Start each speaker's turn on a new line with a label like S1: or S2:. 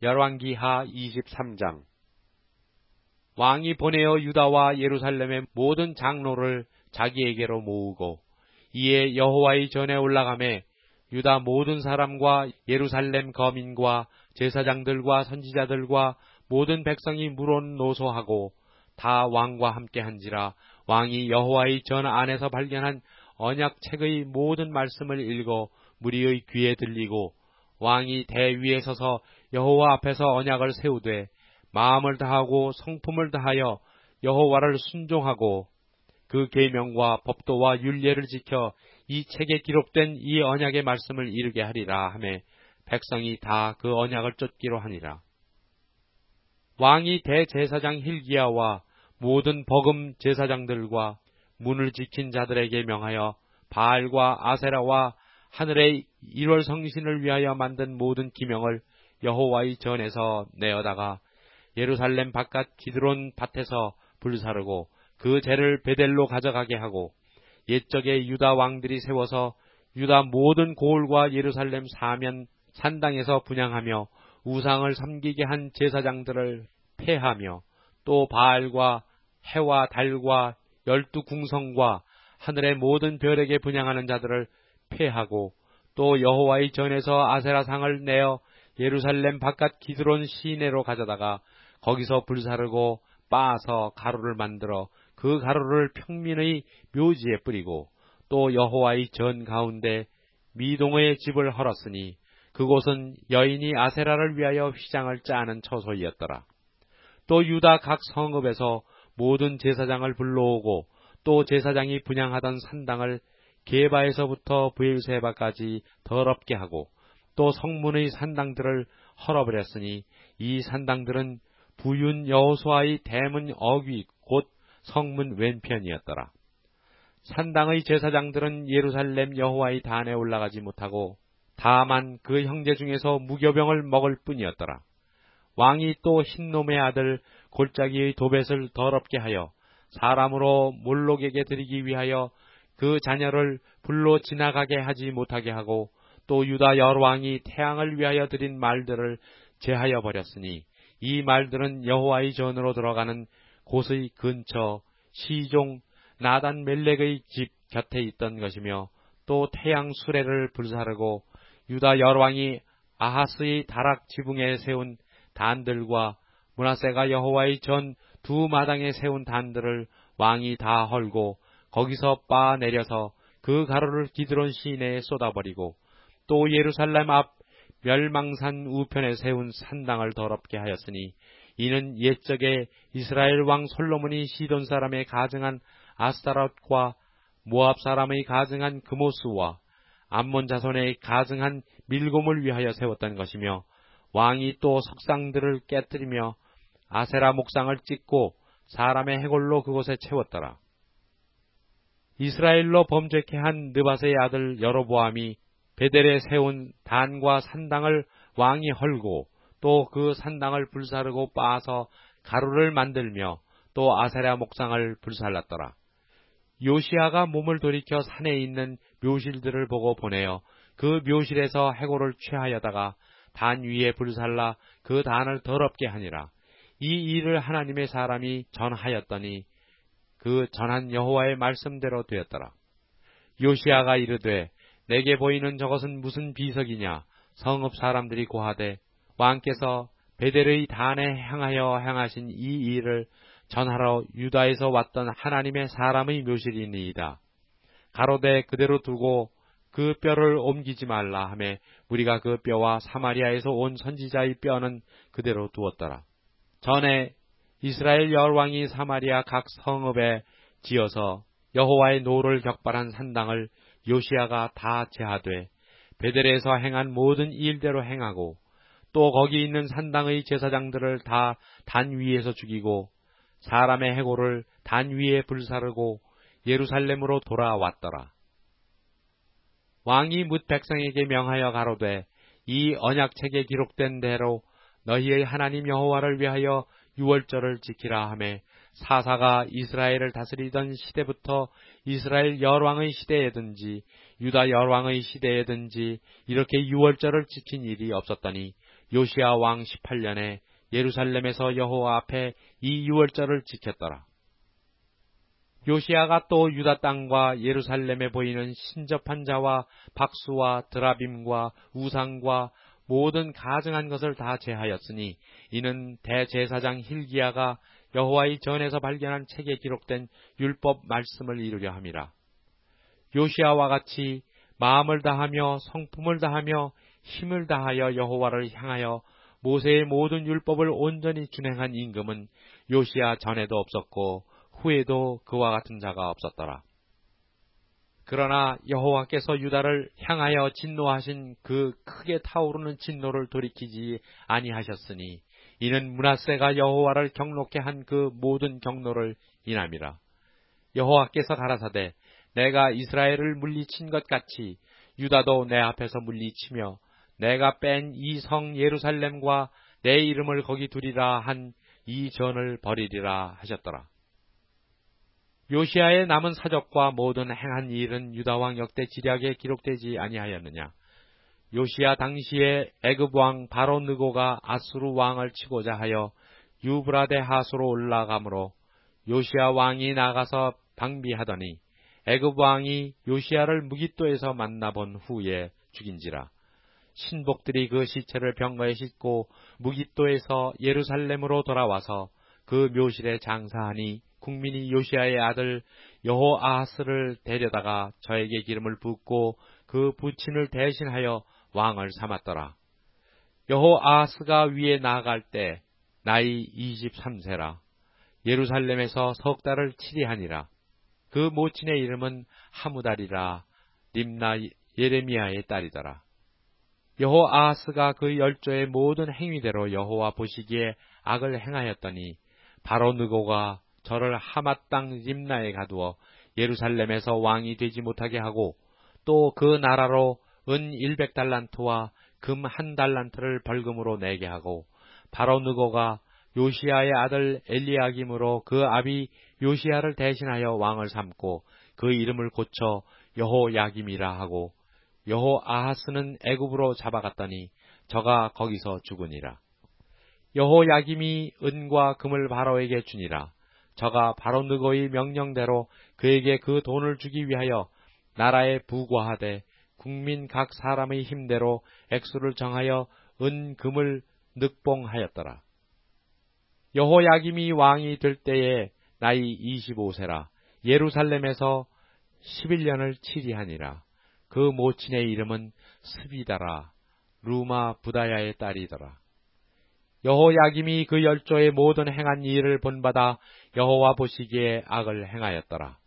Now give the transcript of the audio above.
S1: 열왕기하 23장. 왕이 보내어 유다와 예루살렘의 모든 장로를 자기에게로 모으고 이에 여호와의 전에 올라가매 유다 모든 사람과 예루살렘 거민과 제사장들과 선지자들과 모든 백성이 물론 노소하고 다 왕과 함께한지라. 왕이 여호와의 전 안에서 발견한 언약책의 모든 말씀을 읽어 무리의 귀에 들리고 왕이 대위에 서서 여호와 앞에서 언약을 세우되 마음을 다하고 성품을 다하여 여호와를 순종하고 그 계명과 법도와 율례를 지켜 이 책에 기록된 이 언약의 말씀을 이루게 하리라 하매 백성이 다 그 언약을 쫓기로 하니라. 왕이 대제사장 hil기야와 모든 버금 제사장들과 문을 지킨 자들에게 명하여 바알과 아세라와 하늘의 1월 성신을 위하여 만든 모든 기명을 여호와의 전에서 내어다가 예루살렘 바깥 기드론 밭에서 불사르고 그 재를 베델로 가져가게 하고 옛적에 유다 왕들이 세워서 유다 모든 고을과 예루살렘 사면 산당에서 분향하며 우상을 섬기게 한 제사장들을 폐하며 또 바알과 해와 달과 12궁성과 하늘의 모든 별에게 분향하는 자들을 폐하고 또 여호와의 전에서 아세라상을 내어 예루살렘 바깥 기드론 시내로 가져다가 거기서 불사르고 빻아서 가루를 만들어 그 가루를 평민의 묘지에 뿌리고 또 여호와의 전 가운데 미동의 집을 헐었으니 그곳은 여인이 아세라를 위하여 휘장을 짜는 처소이었더라. 또 유다 각 성읍에서 모든 제사장을 불러오고 또 제사장이 분향하던 산당을 게바에서부터 브엘세바까지 더럽게 하고 또 성문의 산당들을 헐어버렸으니 이 산당들은 부윤 여호수아의 대문 어귀 곧 성문 왼편이었더라. 산당의 제사장들은 예루살렘 여호와의 단에 올라가지 못하고 다만 그 형제 중에서 무교병을 먹을 뿐이었더라. 왕이 또 흰놈의 아들 골짜기의 도벳을 더럽게 하여 사람으로 몰록에게 드리기 위하여 그 자녀를 불로 지나가게 하지 못하게 하고 또 유다 열왕이 태양을 위하여 드린 말들을 제하여 버렸으니 이 말들은 여호와의 전으로 들어가는 곳의 근처 시종 나단 멜렉의 집 곁에 있던 것이며 또 태양 수레를 불사르고 유다 열왕이 아하스의 다락 지붕에 세운 단들과 므낫세가 여호와의 전 두 마당에 세운 단들을 왕이 다 헐고 거기서 빻아 내려서 그 가루를 기드론 시내에 쏟아버리고 또 예루살렘 앞 멸망산 우편에 세운 산당을 더럽게 하였으니 이는 옛적에 이스라엘 왕 솔로몬이 시돈 사람의 가증한 아스타롯과 모압 사람의 가증한 그모스와 암몬 자손의 가증한 밀곰을 위하여 세웠던 것이며 왕이 또 석상들을 깨뜨리며 아세라 목상을 찍고 사람의 해골로 그곳에 채웠더라. 이스라엘로 범죄케 한 느밧의 아들 여로보암이 베델에 세운 단과 산당을 왕이 헐고 또 그 산당을 불사르고 빻아서 가루를 만들며 또 아세라 목상을 불살랐더라. 요시아가 몸을 돌이켜 산에 있는 묘실들을 보고 보내어 그 묘실에서 해골을 취하여다가 단 위에 불살라 그 단을 더럽게 하니라. 이 일을 하나님의 사람이 전하였더니 그 전한 여호와의 말씀대로 되었더라. 요시아가 이르되 내게 보이는 저것은 무슨 비석이냐. 성읍 사람들이 고하되 왕께서 베델의 단에 향하여 행하신 이 일을 전하러 유다에서 왔던 하나님의 사람의 묘실이니이다. 가로되 그대로 두고 그 뼈를 옮기지 말라 하매 우리가 그 뼈와 사마리아에서 온 선지자의 뼈는 그대로 두었더라. 전에 이스라엘 열왕이 사마리아 각 성읍에 지어서 여호와의 노를 격발한 산당을 요시아가 다 제하되 베델에서 행한 모든 일대로 행하고 또 거기 있는 산당의 제사장들을 다 단 위에서 죽이고 사람의 해골을 단 위에 불사르고 예루살렘으로 돌아왔더라. 왕이 뭇 백성에게 명하여 가로되 이 언약책에 기록된 대로 너희의 하나님 여호와를 위하여 유월절을 지키라 하매 사사가 이스라엘을 다스리던 시대부터 이스라엘 열왕의 시대에든지 유다 열왕의 시대에든지 이렇게 유월절을 지킨 일이 없었더니 요시야 왕 18년에 예루살렘에서 여호와 앞에 이 유월절을 지켰더라. 요시야가 또 유다 땅과 예루살렘에 보이는 신접한 자와 박수와 드라빔과 우상과 모든 가증한 것을 다 제하였으니 이는 대제사장 hil기야가 여호와의 전에서 발견한 책에 기록된 율법 말씀을 이루려 함이라. 요시야와 같이 마음을 다하며 성품을 다하며 힘을 다하여 여호와를 향하여 모세의 모든 율법을 온전히 준행한 임금은 요시야 전에도 없었고 후에도 그와 같은 자가 없었더라. 그러나 여호와께서 유다를 향하여 진노하신 그 크게 타오르는 진노를 돌이키지 아니하셨으니 이는 므낫세가 여호와를 경노케 한 그 모든 경노를 인함이라. 여호와께서 가라사대 내가 이스라엘을 물리친 것 같이 유다도 내 앞에서 물리치며 내가 뺀 이 성 예루살렘과 내 이름을 거기 두리라 한 이 전을 버리리라 하셨더라. 요시야의 남은 사적과 모든 행한 일은 유다왕 역대 지략에 기록되지 아니하였느냐. 요시야 당시에 애굽 왕 바로 느고가 아수르 왕을 치고자 하여 유브라데 하수로 올라가므로 요시야 왕이 나가서 방비하더니 애굽 왕이 요시야를 무깃도에서 만나본 후에 죽인지라. 신복들이 그 시체를 병거에 싣고 무깃도에서 예루살렘으로 돌아와서 그 묘실에 장사하니 국민이 요시야의 아들 여호아하스를 데려다가 저에게 기름을 붓고 그 부친을 대신하여 왕을 삼았더라. 여호아하스가 위에 나아갈 때 나이 23세라. 예루살렘에서 석 달을 치리하니라. 그 모친의 이름은 하무달이라. 림나 예레미야의 딸이더라. 여호아하스가 그 열조의 모든 행위대로 여호와 보시기에 악을 행하였더니 바로 느고가 저를 하맛 땅 림나에 가두어 예루살렘에서 왕이 되지 못하게 하고 또 그 나라로 은 100달란트와 금 1달란트를 벌금으로 내게 하고 바로 느고가 요시야의 아들 엘리야김으로 그 아비 요시야를 대신하여 왕을 삼고 그 이름을 고쳐 여호야김이라 하고 여호아하스는 애굽으로 잡아갔더니 저가 거기서 죽으니라. 여호야김이 은과 금을 바로에게 주니라. 저가 바로 느고의 명령대로 그에게 그 돈을 주기 위하여 나라에 부과하되 국민 각 사람의 힘대로 액수를 정하여 은, 금을 늑봉하였더라. 여호야김이 왕이 될 때에 나이 25세라. 예루살렘에서 11년을 치리하니라. 그 모친의 이름은 스비다라. 루마 부다야의 딸이더라. 여호야김이 그 열조의 모든 행한 일을 본받아 여호와 보시기에 악을 행하였더라.